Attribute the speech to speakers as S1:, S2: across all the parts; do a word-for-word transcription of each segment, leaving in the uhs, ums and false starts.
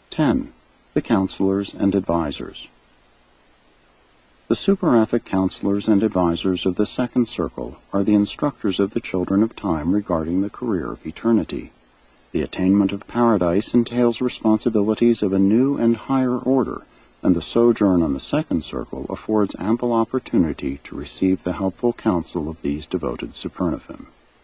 S1: ten. The Counselors and Advisors. The superific counselors and advisors of the second circle are the instructors of the children of time regarding the career of eternity. The attainment of paradise entails responsibilities of a new and higher order, and the sojourn on the second circle affords ample opportunity to receive the helpful counsel of these devoted Supernifim.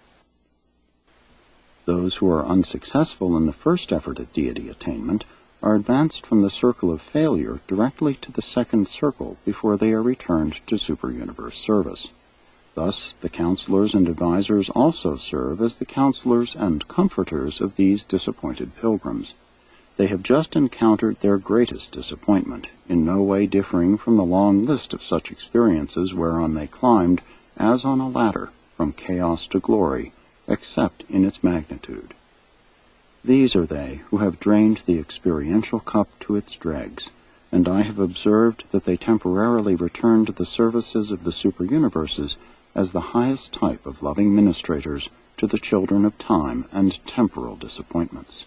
S1: Those who are unsuccessful in the first effort at deity attainment are advanced from the circle of failure directly to the second circle before they are returned to super-universe service. Thus, the counselors and advisors also serve as the counselors and comforters of these disappointed pilgrims. They have just encountered their greatest disappointment, in no way differing from the long list of such experiences whereon they climbed, as on a ladder, from chaos to glory, except in its magnitude. These are they who have drained the experiential cup to its dregs, and I have observed that they temporarily return to the services of the super-universes as the highest type of loving ministrators to the children of time and temporal disappointments.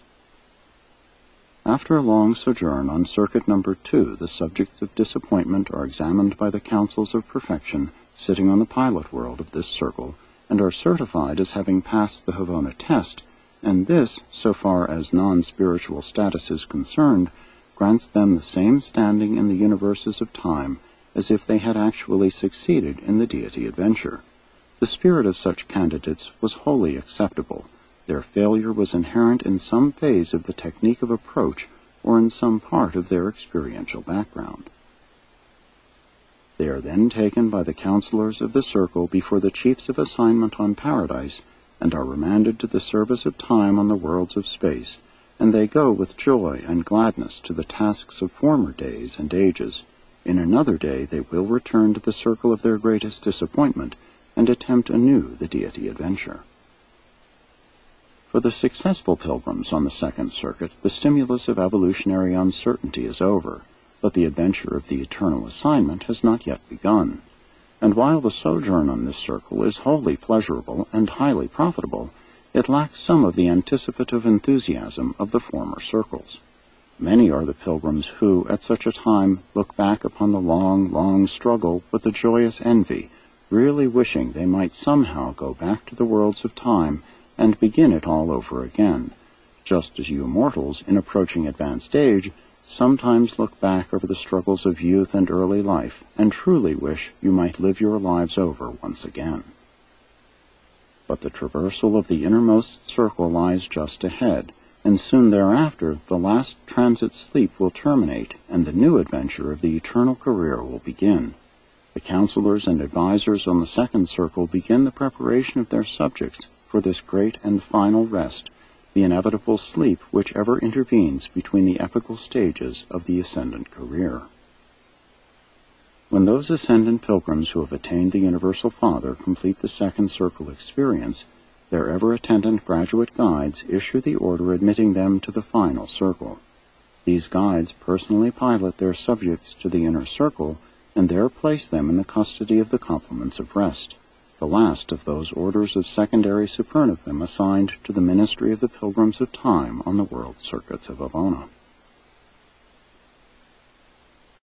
S1: After a long sojourn on circuit number two, the subjects of disappointment are examined by the councils of perfection sitting on the pilot world of this circle, and are certified as having passed the Havona test, and this, so far as non-spiritual status is concerned, grants them the same standing in the universes of time as if they had actually succeeded in the deity adventure. The spirit of such candidates was wholly acceptable. Their failure was inherent in some phase of the technique of approach or in some part of their experiential background. They are then taken by the counselors of the circle before the chiefs of assignment on paradise and are remanded to the service of time on the worlds of space, and they go with joy and gladness to the tasks of former days and ages. In another day they will return to the circle of their greatest disappointment and attempt anew the deity adventure. For the successful pilgrims on the second circuit, the stimulus of evolutionary uncertainty is over, but the adventure of the eternal assignment has not yet begun. And while the sojourn on this circle is wholly pleasurable and highly profitable, it lacks some of the anticipative enthusiasm of the former circles. Many are the pilgrims who, at such a time, look back upon the long, long struggle with a joyous envy, really wishing they might somehow go back to the worlds of time and begin it all over again, just as you mortals, in approaching advanced age, sometimes look back over the struggles of youth and early life and truly wish you might live your lives over once again. But the traversal of the innermost circle lies just ahead, and soon thereafter the last transit sleep will terminate and the new adventure of the eternal career will begin. The counselors and advisors on the second circle begin the preparation of their subjects for this great and final rest, the inevitable sleep which ever intervenes between the epical stages of the ascendant career. When those ascendant pilgrims who have attained the Universal Father complete the second circle experience, their ever-attendant graduate guides issue the order admitting them to the final circle. These guides personally pilot their subjects to the inner circle and there place them in the custody of the complements of rest, the last of those orders of secondary Supernifim assigned to the ministry of the pilgrims of time on the world circuits of Havona.